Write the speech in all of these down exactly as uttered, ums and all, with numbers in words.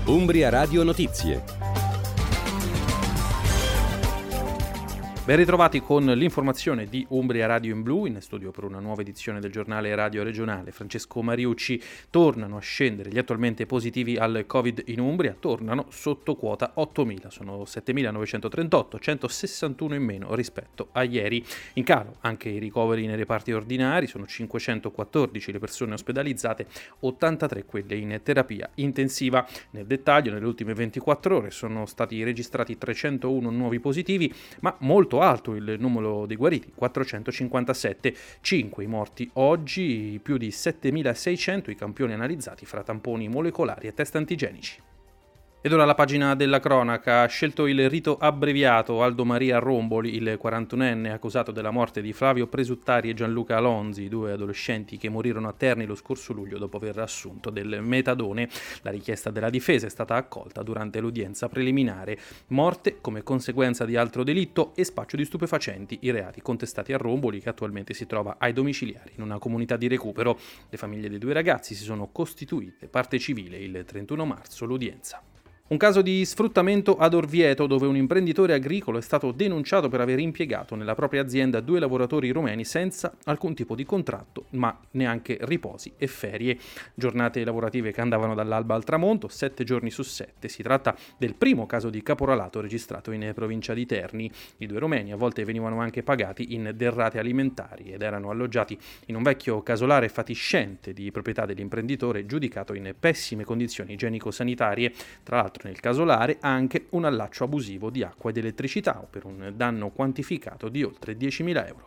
Umbria Radio Notizie. Ben ritrovati con l'informazione di Umbria Radio in Blu, in studio per una nuova edizione del giornale radio regionale. Francesco Mariucci. Tornano a scendere gli attualmente positivi al Covid in Umbria, tornano sotto quota ottomila, sono settemilanovecentotentotto, centosessantuno in meno rispetto a ieri. In calo anche i ricoveri nei reparti ordinari, sono cinquecentoquattordici le persone ospedalizzate, ottantatré quelle in terapia intensiva. Nel dettaglio, nelle ultime ventiquattro ore sono stati registrati trecentouno nuovi positivi, ma molto alto il numero dei guariti, quattrocentocinquantasette, cinque i morti oggi, più di settemilaseicento i campioni analizzati fra tamponi molecolari e test antigenici. Ed ora la pagina della cronaca. Ha scelto il rito abbreviato Aldo Maria Romboli, il quarantunenne accusato della morte di Flavio Presuttari e Gianluca Alonzi, due adolescenti che morirono a Terni lo scorso luglio dopo aver assunto del metadone. La richiesta della difesa è stata accolta durante l'udienza preliminare. Morte come conseguenza di altro delitto e spaccio di stupefacenti, i reati contestati a Romboli, che attualmente si trova ai domiciliari in una comunità di recupero. Le famiglie dei due ragazzi si sono costituite parte civile il trentuno marzo, l'udienza. Un caso di sfruttamento ad Orvieto, dove un imprenditore agricolo è stato denunciato per aver impiegato nella propria azienda due lavoratori rumeni senza alcun tipo di contratto, ma neanche riposi e ferie. Giornate lavorative che andavano dall'alba al tramonto, sette giorni su sette. Si tratta del primo caso di caporalato registrato in provincia di Terni. I due rumeni a volte venivano anche pagati in derrate alimentari ed erano alloggiati in un vecchio casolare fatiscente di proprietà dell'imprenditore, giudicato in pessime condizioni igienico-sanitarie. Tra l'altro nel casolare anche un allaccio abusivo di acqua ed elettricità per un danno quantificato di oltre diecimila euro.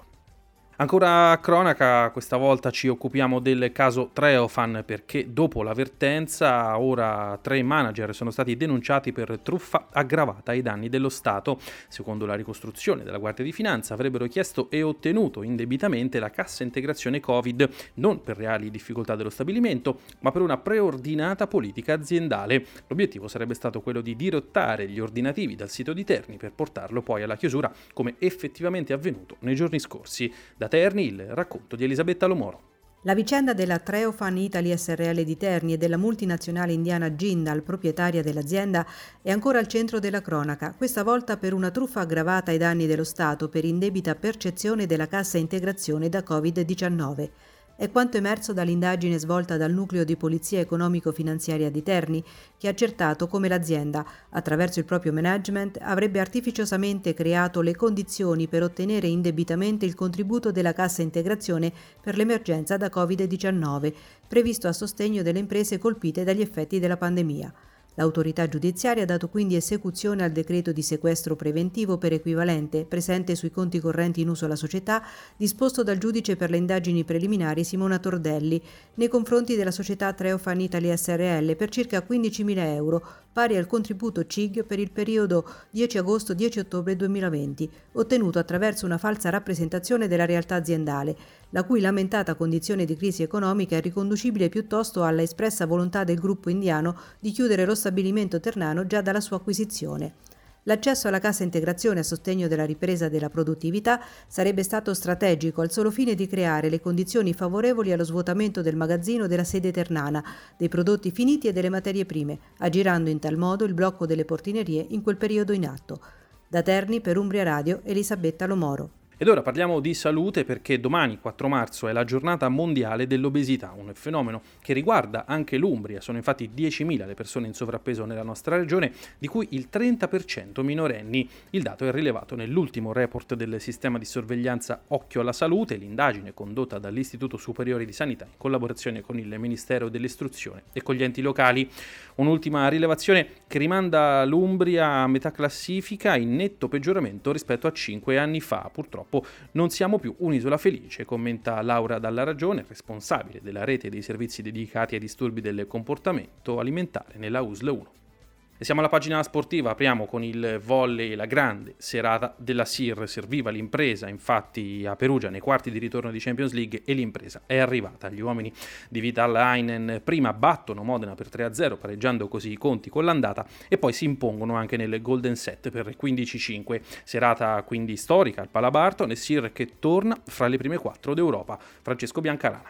Ancora a cronaca, questa volta ci occupiamo del caso Treofan, perché dopo l'avvertenza ora tre manager sono stati denunciati per truffa aggravata ai danni dello Stato. Secondo la ricostruzione della Guardia di Finanza avrebbero chiesto e ottenuto indebitamente la cassa integrazione Covid, non per reali difficoltà dello stabilimento, ma per una preordinata politica aziendale. L'obiettivo sarebbe stato quello di dirottare gli ordinativi dal sito di Terni per portarlo poi alla chiusura, come effettivamente avvenuto nei giorni scorsi. Da Terni il racconto di Elisabetta Lomoro. La vicenda della Treofan Italy S R L di Terni e della multinazionale indiana Jindal, proprietaria dell'azienda, è ancora al centro della cronaca, questa volta per una truffa aggravata ai danni dello Stato per indebita percezione della cassa integrazione da covid diciannove. È quanto emerso dall'indagine svolta dal Nucleo di Polizia Economico-Finanziaria di Terni, che ha accertato come l'azienda, attraverso il proprio management, avrebbe artificiosamente creato le condizioni per ottenere indebitamente il contributo della cassa integrazione per l'emergenza da covid diciannove, previsto a sostegno delle imprese colpite dagli effetti della pandemia. L'autorità giudiziaria ha dato quindi esecuzione al decreto di sequestro preventivo per equivalente, presente sui conti correnti in uso alla società, disposto dal giudice per le indagini preliminari Simona Tordelli, nei confronti della società Treofan Italy S R L per circa quindicimila euro, pari al contributo C I G per il periodo dieci agosto dieci ottobre duemilaventi, ottenuto attraverso una falsa rappresentazione della realtà aziendale, la cui lamentata condizione di crisi economica è riconducibile piuttosto alla espressa volontà del gruppo indiano di chiudere lo stabilimento ternano già dalla sua acquisizione. L'accesso alla cassa integrazione a sostegno della ripresa della produttività sarebbe stato strategico al solo fine di creare le condizioni favorevoli allo svuotamento del magazzino della sede ternana, dei prodotti finiti e delle materie prime, aggirando in tal modo il blocco delle portinerie in quel periodo in atto. Da Terni per Umbria Radio, Elisabetta Lomoro. Ed ora parliamo di salute, perché domani, quattro marzo, è la giornata mondiale dell'obesità, un fenomeno che riguarda anche l'Umbria. Sono infatti diecimila le persone in sovrappeso nella nostra regione, di cui il trenta per cento minorenni. Il dato è rilevato nell'ultimo report del sistema di sorveglianza Occhio alla Salute, l'indagine condotta dall'Istituto Superiore di Sanità in collaborazione con il Ministero dell'Istruzione e con gli enti locali. Un'ultima rilevazione che rimanda l'Umbria a metà classifica, in netto peggioramento rispetto a cinque anni fa. Purtroppo non siamo più un'isola felice, commenta Laura Dalla Ragione, responsabile della rete dei servizi dedicati ai disturbi del comportamento alimentare nella U S L uno. E siamo alla pagina sportiva, apriamo con il volley, la grande serata della S I R. Serviva l'impresa infatti a Perugia nei quarti di ritorno di Champions League e l'impresa è arrivata. Gli uomini di Vitalainen prima battono Modena per tre a zero, pareggiando così i conti con l'andata, e poi si impongono anche nel Golden Set per quindici a cinque. Serata quindi storica al Palabarton e S I R che torna fra le prime quattro d'Europa. Francesco Biancarana.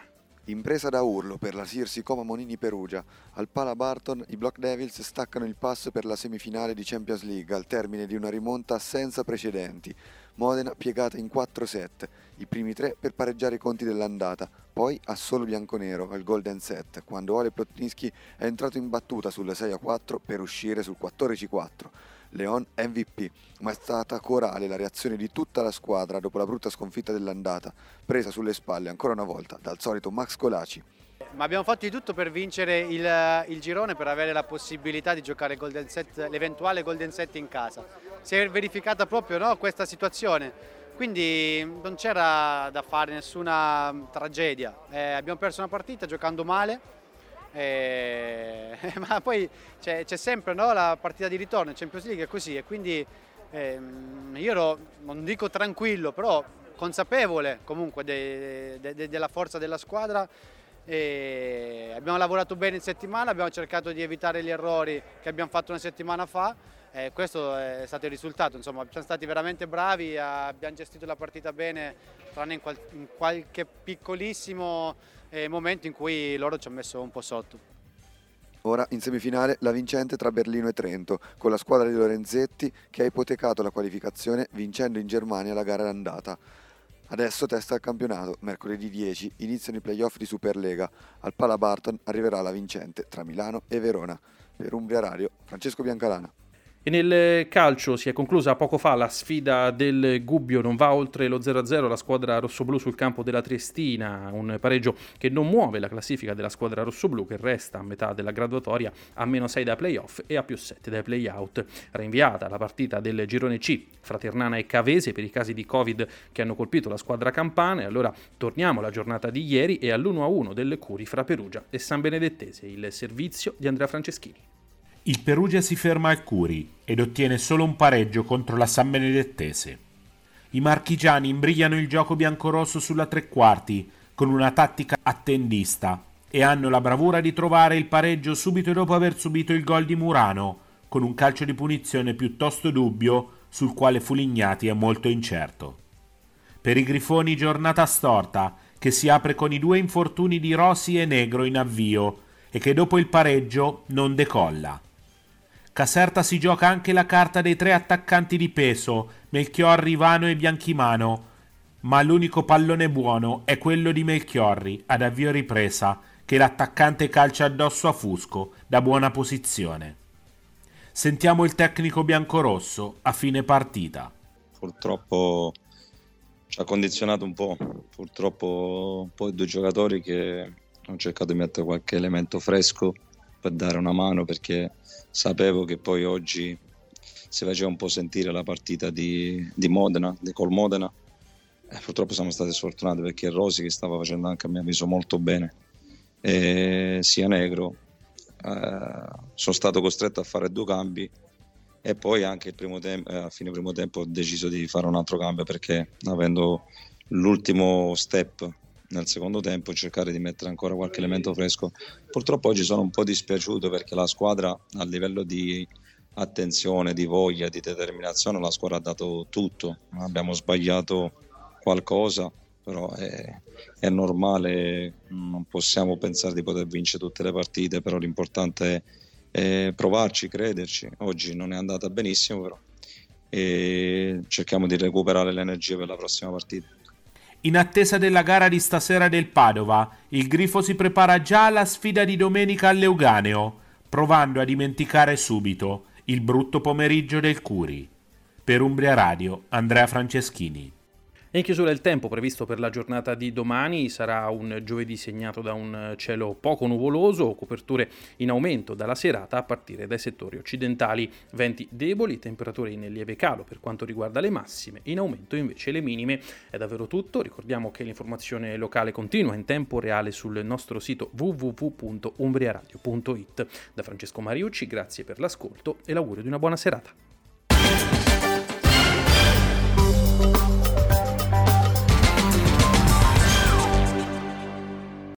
Impresa da urlo per la Sirsi Coma Monini Perugia. Al Pala Barton i Black Devils staccano il passo per la semifinale di Champions League al termine di una rimonta senza precedenti. Modena piegata in quattro set, i primi tre per pareggiare i conti dell'andata, poi a solo bianconero al golden set, quando Ole Plotniski è entrato in battuta sul sei a quattro per uscire sul quattordici a quattro. Leon M V P, ma è stata corale la reazione di tutta la squadra dopo la brutta sconfitta dell'andata, presa sulle spalle ancora una volta dal solito Max Colaci. Ma abbiamo fatto di tutto per vincere il, il girone, per avere la possibilità di giocare il golden set, l'eventuale golden set in casa. Si è verificata proprio, no, questa situazione, quindi non c'era da fare nessuna tragedia. Eh, abbiamo perso una partita giocando male. Eh, ma poi c'è, c'è sempre, no, la partita di ritorno in Champions League, è così, e quindi ehm, io ero, non dico tranquillo, però consapevole comunque de, de, de, della forza della squadra. E abbiamo lavorato bene in settimana, abbiamo cercato di evitare gli errori che abbiamo fatto una settimana fa, e questo è stato il risultato. Insomma, siamo stati veramente bravi, abbiamo gestito la partita bene, tranne in, qual- in qualche piccolissimo eh, momento in cui loro ci hanno messo un po' sotto. Ora in semifinale la vincente tra Berlino e Trento, con la squadra di Lorenzetti che ha ipotecato la qualificazione vincendo in Germania la gara d'andata. Adesso testa al campionato, mercoledì dieci iniziano i playoff di Superlega, al Pala Barton arriverà la vincente tra Milano e Verona. Per Umbria Radio, Francesco Biancalana. E nel calcio si è conclusa poco fa la sfida del Gubbio, non va oltre lo zero a zero la squadra rossoblù sul campo della Triestina, un pareggio che non muove la classifica della squadra rossoblù, che resta a metà della graduatoria a meno sei dai playoff e a più sette dai playout. Rinviata la partita del girone C fra Ternana e Cavese per i casi di Covid che hanno colpito la squadra campana, e allora torniamo alla giornata di ieri e all'uno a uno del Curi fra Perugia e San Benedettese, il servizio di Andrea Franceschini. Il Perugia si ferma al Curi ed ottiene solo un pareggio contro la San Benedettese. I marchigiani imbrigliano il gioco biancorosso sulla tre quarti con una tattica attendista e hanno la bravura di trovare il pareggio subito dopo aver subito il gol di Murano, con un calcio di punizione piuttosto dubbio sul quale Fulignati è molto incerto. Per i Grifoni giornata storta, che si apre con i due infortuni di Rossi e Negro in avvio e che dopo il pareggio non decolla. Caserta si gioca anche la carta dei tre attaccanti di peso, Melchiorri, Vano e Bianchimano, ma l'unico pallone buono è quello di Melchiorri ad avvio ripresa, che l'attaccante calcia addosso a Fusco da buona posizione. Sentiamo il tecnico biancorosso a fine partita. Purtroppo ci ha condizionato un po', purtroppo un po' i due giocatori che ho cercato di mettere qualche elemento fresco per dare una mano, perché sapevo che poi oggi si faceva un po' sentire la partita di, di Modena, di col Modena. E purtroppo siamo stati sfortunati perché Rosi, che stava facendo anche a mio avviso molto bene, e sia Negro, eh, sono stato costretto a fare due cambi, e poi anche il primo tempo, a fine primo tempo ho deciso di fare un altro cambio, perché avendo l'ultimo step nel secondo tempo cercare di mettere ancora qualche elemento fresco. Purtroppo oggi sono un po' dispiaciuto perché la squadra, a livello di attenzione, di voglia, di determinazione, la squadra ha dato tutto. Abbiamo sbagliato qualcosa, però è, è normale, non possiamo pensare di poter vincere tutte le partite, però l'importante è, è provarci, crederci. Oggi non è andata benissimo, però e cerchiamo di recuperare l'energia per la prossima partita. In attesa della gara di stasera del Padova, il Grifo si prepara già alla sfida di domenica al Leuganeo, provando a dimenticare subito il brutto pomeriggio del Curi. Per Umbria Radio, Andrea Franceschini. E in chiusura il tempo previsto per la giornata di domani sarà un giovedì segnato da un cielo poco nuvoloso, coperture in aumento dalla serata a partire dai settori occidentali, venti deboli, temperature in lieve calo per quanto riguarda le massime, in aumento invece le minime. È davvero tutto, ricordiamo che l'informazione locale continua in tempo reale sul nostro sito w w w punto umbriaradio punto it. Da Francesco Mariucci, grazie per l'ascolto e l'augurio di una buona serata.